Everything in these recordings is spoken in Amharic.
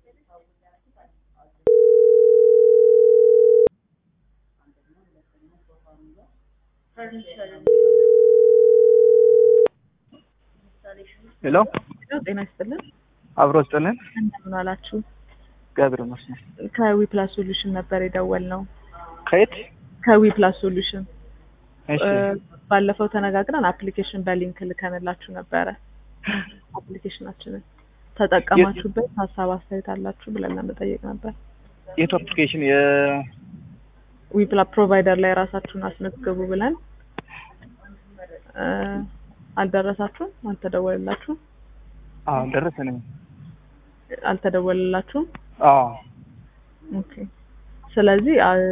ሄሎ ጤና ይስጥልን። አብሮ ስጥልን እንደምን አላችሁ? ገብረ መስመር ከዊፕላስ ሶሉሽን ነበር የደወልነው። ከየት? ከዊፕላስ ሶሉሽን እሺ ባለፈው ተነጋግረን አፕሊኬሽን በሊንክ ልከንላችሁ ነበረ። አፕሊኬሽናችንን ተጠቀማችሁበት ሀሳብ አስተያየት አላችሁ ብለን ለመጠየቅ ነበር። የት አፕሊኬሽን ዊፕላስ ፕሮቫይደር ላይ ራሳችሁን አስመዝግቡ ብለን አልደረሳችሁም? አልተደወለላችሁም? አዎ ደረሰኝ። አልተደወለላችሁም? አዎ ኦኬ። ስለዚህ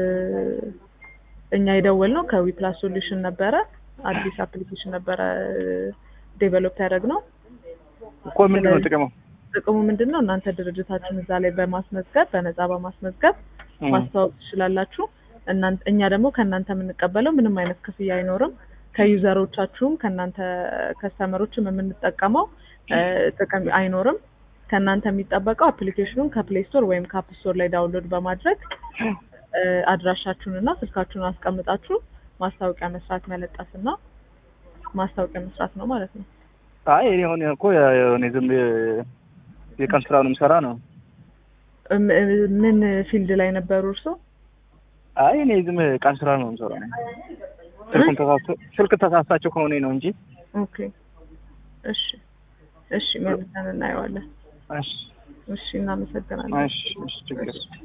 እኛ የደወልነው ከዊፕላስ ሶሉሽን ነበረ። አዲስ አፕሊኬሽን ነበረ ዴቨሎፕ ያደረግነው እኮ ምንድነው ጥቅሙ? ጥቅሙ ምንድነው? እናንተ ድርጅታችሁን እዛ ላይ በማስመዝገብ በነፃ በማስመዝገብ ማስተዋወቅ ትችላላችሁ። እኛ ደግሞ ከእናንተ የምንቀበለው ምንም አይነት ክፍያ አይኖርም። ከዩዘሮቻችሁም ከእናንተ ከስተመሮችም የምንጠቀመው ጥቅም አይኖርም። ከእናንተ የሚጠበቀው አፕሊኬሽኑን ከፕሌይ ስቶር ወይም ከአፕ ስቶር ላይ ዳውንሎድ በማድረግ አድራሻችሁንና ስልካችሁን አስቀምጣችሁ ማስታወቂያ መስራት መለጠፍና ማስታወቂያ መስራት ነው ማለት ነው። አይ እኔ ሆነ እኮ እኔ ዝም የቀን ስራውን የምሰራ ነው። ምን ፊልድ ላይ ነበሩ እርሶ? አይ እኔ ዝም ቀን ስራ ነው የምሰራው። ስልክ ተሳሳቸው ከሆነ ነው እንጂ። ኦኬ እሺ መልሰን እናየዋለን። እሺ እናመሰግናለን። እሺ ችግር